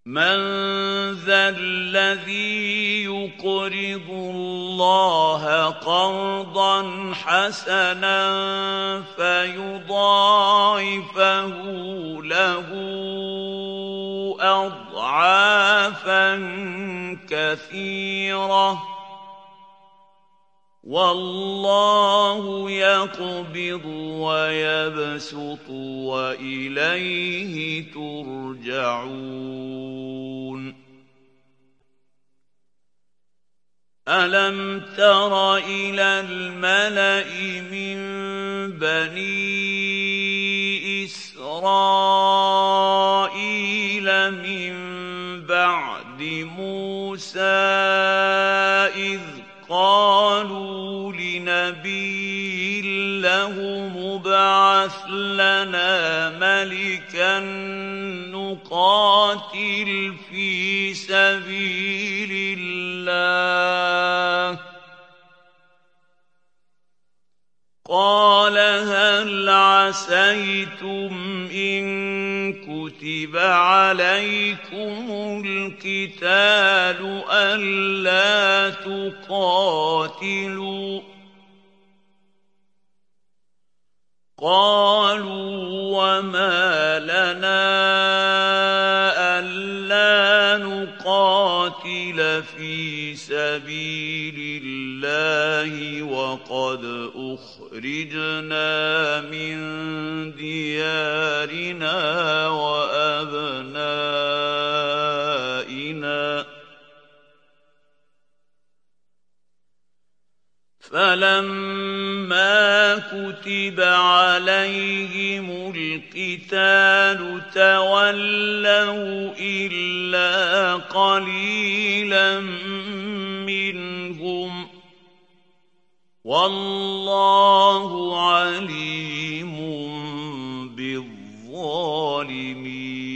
مَنْ ذَا الَّذِي يُقْرِضُ اللَّهَ قَرْضًا حَسَنًا فَيُضَاعِفَهُ لَهُ أَضْعَافًا كَثِيرَةً ۚ وَاللَّهُ يَقْبِضُ وَيَبْسُطُ وَإِلَيْهِ تُرْجَعُونَ أَلَمْ تَرَ إِلَى الْمَلَإِ مِن بَنِي إِسْرَائِيلَ مِن بَعْدِ مُوسَىٰ إِذْ قَالُوا لِنَبِيٍّ لَّهُ ابْعَثْ لَنَا مَلِكًا نُّقَاتِلْ فِي سَبِيلِ اللَّهِ ۖ قَالَ هَلْ عَسَيْتُمْ إِن كُتِبَ عَلَيْكُمُ الْقِتَالُ أَلَّا تُقَاتِلُوا ۖ قَالُوا وَمَا لَنَا أَلَّا نُقَاتِلَ فِي سَبِيلِ اللَّهِ وَقَدْ أُخْرِجْنَا مِن دِيَارِنَا وَأَبْنَائِنَا ۖ فَلَمَّا كُتِبَ عَلَيْهِمُ الْقِتَالُ تَوَلَّوْا إِلَّا قَلِيلًا مِّنْهُمْ ۗ وَاللَّهُ عَلِيمٌ بِالظَّالِمِينَ.